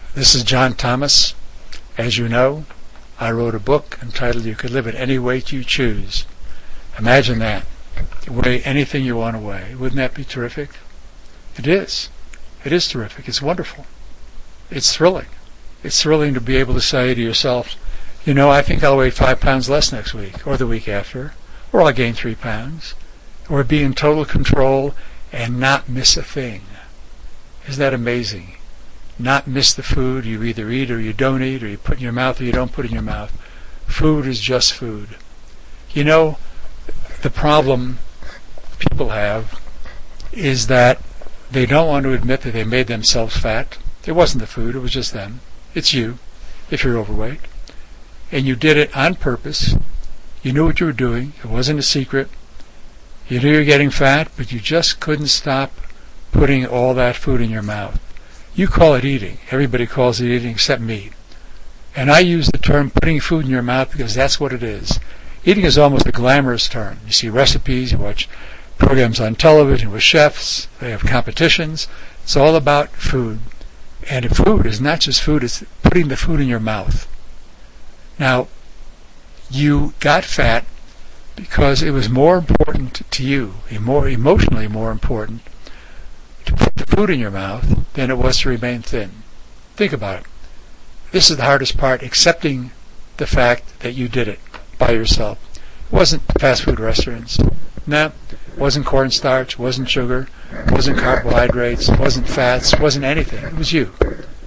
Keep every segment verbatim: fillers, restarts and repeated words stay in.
This is John Thomas. As you know, I wrote a book entitled You Could Live It Any Weight You Choose. Imagine that. Weigh anything you want to weigh. Wouldn't that be terrific? It is. It is terrific. It's wonderful. It's thrilling. It's thrilling to be able to say to yourself, you know, I think I'll weigh five pounds less next week, or the week after, or I'll gain three pounds, or be in total control and not miss a thing. Isn't that amazing? Not miss the food you either eat or you don't eat, or you put in your mouth or you don't put in your mouth. Food is just food. You know, the problem people have is that they don't want to admit that they made themselves fat. It wasn't the food, it was just them. It's you, if you're overweight. And you did it on purpose. You knew what you were doing. It wasn't a secret. You knew you were getting fat, but you just couldn't stop putting all that food in your mouth. You call it eating. Everybody calls it eating except me. And I use the term putting food in your mouth because that's what it is. Eating is almost a glamorous term. You see recipes, you watch programs on television with chefs, they have competitions. It's all about food. And food is not just food, it's putting the food in your mouth. Now, you got fat because it was more important to you, more emotionally more important, to put the food in your mouth than it was to remain thin. Think about it. This is the hardest part, accepting the fact that you did it by yourself. It wasn't fast food restaurants. No, it wasn't cornstarch, wasn't sugar, wasn't carbohydrates, wasn't fats, wasn't anything. It was you.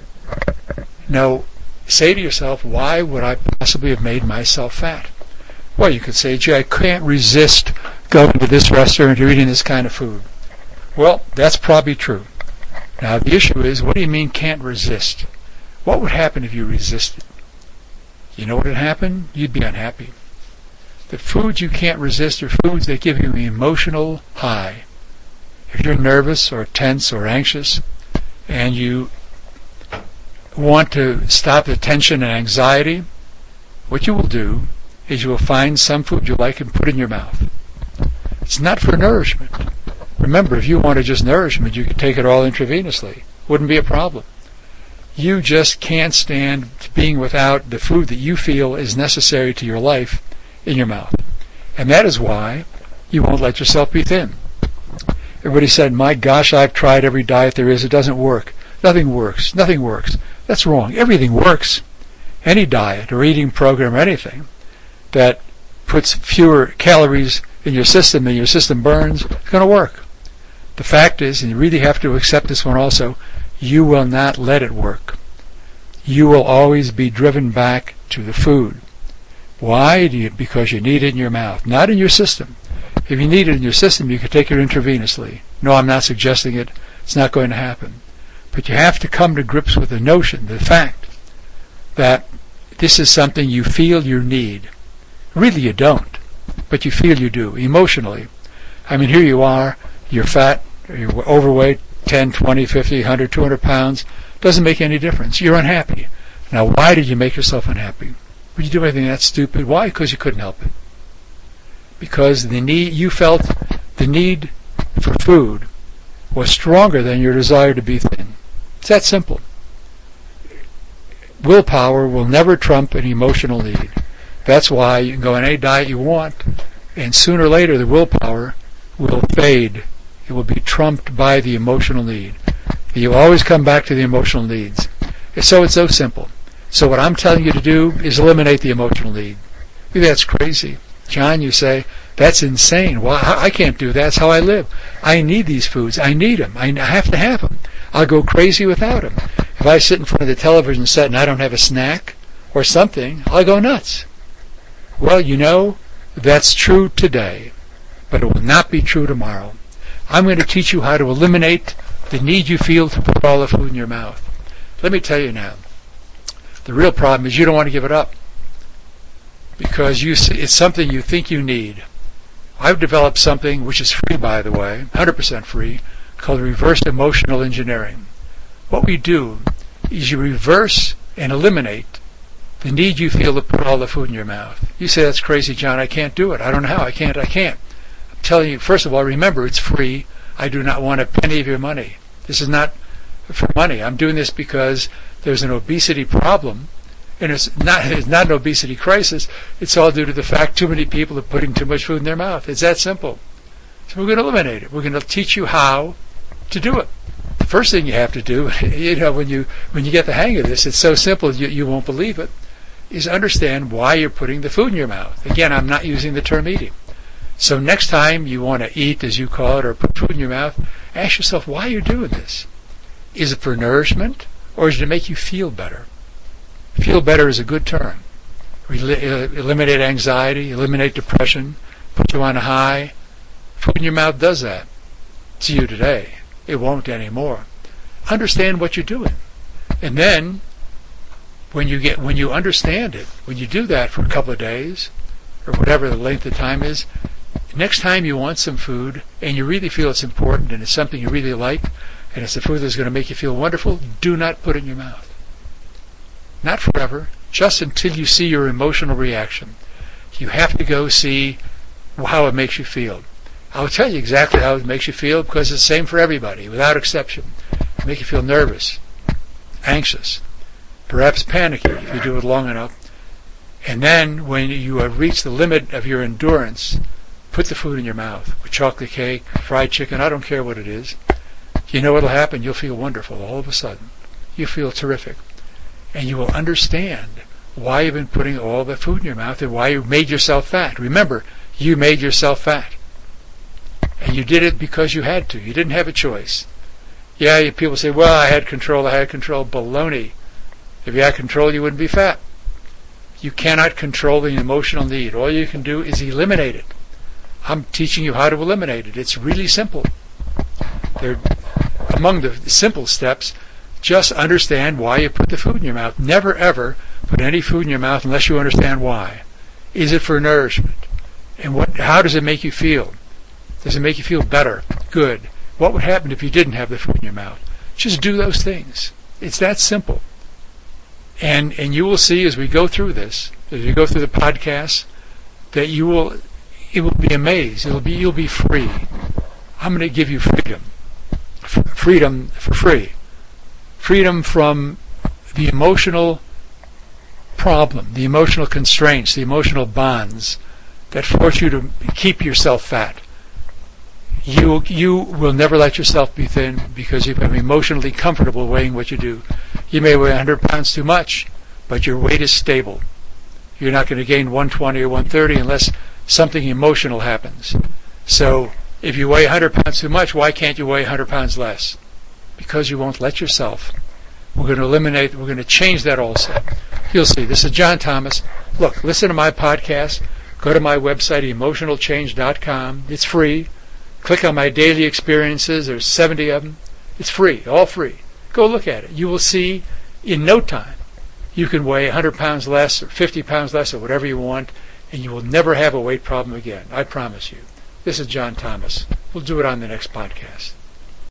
Now, say to yourself, why would I possibly have made myself fat? Well, you could say, gee, I can't resist going to this restaurant or eating this kind of food. Well, that's probably true. Now, the issue is, what do you mean can't resist? What would happen if you resisted? You know what would happen? You'd be unhappy. The foods you can't resist are foods that give you an emotional high. If you're nervous or tense or anxious and you want to stop the tension and anxiety, what you will do is you will find some food you like and put in your mouth. It's not for nourishment. Remember, if you wanted just nourishment, you could take it all intravenously. Wouldn't be a problem. You just can't stand being without the food that you feel is necessary to your life in your mouth. And that is why you won't let yourself be thin. Everybody said, my gosh, I've tried every diet there is. It doesn't work. Nothing works. Nothing works. That's wrong. Everything works. Any diet or eating program or anything that puts fewer calories in your system than your system burns is going to work. The fact is, and you really have to accept this one also, you will not let it work. You will always be driven back to the food. Why? Do you, because you need it in your mouth, not in your system. If you need it in your system, you can take it intravenously. No, I'm not suggesting it. It's not going to happen. But you have to come to grips with the notion, the fact, that this is something you feel you need. Really you don't, but you feel you do, emotionally. I mean, here you are, you're fat, you're overweight, ten, twenty, fifty, one hundred, two hundred pounds. Doesn't make any difference. You're unhappy. Now, why did you make yourself unhappy? Would you do anything that stupid? Why? Because you couldn't help it. Because the need, you felt the need for food was stronger than your desire to be thin. It's that simple. Willpower will never trump an emotional need. That's why you can go on any diet you want, and sooner or later the willpower will fade. It will be trumped by the emotional need. You always come back to the emotional needs. So it's so simple. So what I'm telling you to do is eliminate the emotional need. Maybe that's crazy. John, you say, that's insane. Well, I can't do that. That's how I live. I need these foods. I need them. I have to have them. I'll go crazy without them. If I sit in front of the television set and I don't have a snack or something, I'll go nuts. Well, you know, that's true today, but it will not be true tomorrow. I'm going to teach you how to eliminate the need you feel to put all the food in your mouth. Let me tell you now, the real problem is you don't want to give it up because you see, it's something you think you need. I've developed something, which is free by the way, one hundred percent free, called reverse emotional engineering. What we do is you reverse and eliminate the need you feel to put all the food in your mouth. You say, that's crazy, John, I can't do it. I don't know how, I can't, I can't. I'm telling you, first of all, remember, it's free. I do not want a penny of your money. This is not for money. I'm doing this because there's an obesity problem, and it's not it's not an obesity crisis. It's all due to the fact too many people are putting too much food in their mouth. It's that simple. So we're going to eliminate it. We're going to teach you how to do it. The first thing you have to do, you know, when you when you get the hang of this, it's so simple you, you won't believe it, is understand why you're putting the food in your mouth. Again, I'm not using the term eating. So next time you want to eat, as you call it, or put food in your mouth, ask yourself why you're doing this. Is it for nourishment, or is it to make you feel better? Feel better is a good term. Eliminate anxiety, eliminate depression, put you on a high. Food in your mouth does that to you today. It won't anymore. Understand what you're doing. And then, when you get when you understand it, when you do that for a couple of days, or whatever the length of time is, next time you want some food, and you really feel it's important, and it's something you really like, and it's the food that's going to make you feel wonderful, do not put it in your mouth. Not forever, just until you see your emotional reaction. You have to go see how it makes you feel. I'll tell you exactly how it makes you feel, because it's the same for everybody, without exception. It makes you feel nervous, anxious, perhaps panicky if you do it long enough. And then, when you have reached the limit of your endurance, put the food in your mouth. With chocolate cake, fried chicken, I don't care what it is. You know what'll happen? You'll feel wonderful all of a sudden. You feel terrific. And you will understand why you've been putting all the food in your mouth and why you made yourself fat. Remember, you made yourself fat. And you did it because you had to. You didn't have a choice. Yeah, people say, well, I had control, I had control. Baloney. If you had control, you wouldn't be fat. You cannot control the emotional need. All you can do is eliminate it. I'm teaching you how to eliminate it. It's really simple. They're among the simple steps. Just understand why you put the food in your mouth. Never, ever put any food in your mouth unless you understand why. Is it for nourishment? And what? How does it make you feel? Does it make you feel better? Good. What would happen if you didn't have the food in your mouth? Just do those things. It's that simple. And and you will see as we go through this, as we go through the podcast, that you will, it will be amazed. It'll be you'll be free. I'm going to give you freedom. F- freedom for free. Freedom from the emotional problem, the emotional constraints, the emotional bonds that force you to keep yourself fat. You you will never let yourself be thin because you become emotionally comfortable weighing what you do. You may weigh one hundred pounds too much, but your weight is stable. You're not going to gain one twenty or one thirty unless something emotional happens. So if you weigh one hundred pounds too much, why can't you weigh one hundred pounds less? Because you won't let yourself. We're going to eliminate, we're going to change that also. You'll see. This is John Thomas. Look, listen to my podcast. Go to my website, emotional change dot com. It's free. Click on my daily experiences. There's seventy of them. It's free, all free. Go look at it. You will see in no time you can weigh one hundred pounds less or fifty pounds less or whatever you want, and you will never have a weight problem again. I promise you. This is John Thomas. We'll do it on the next podcast.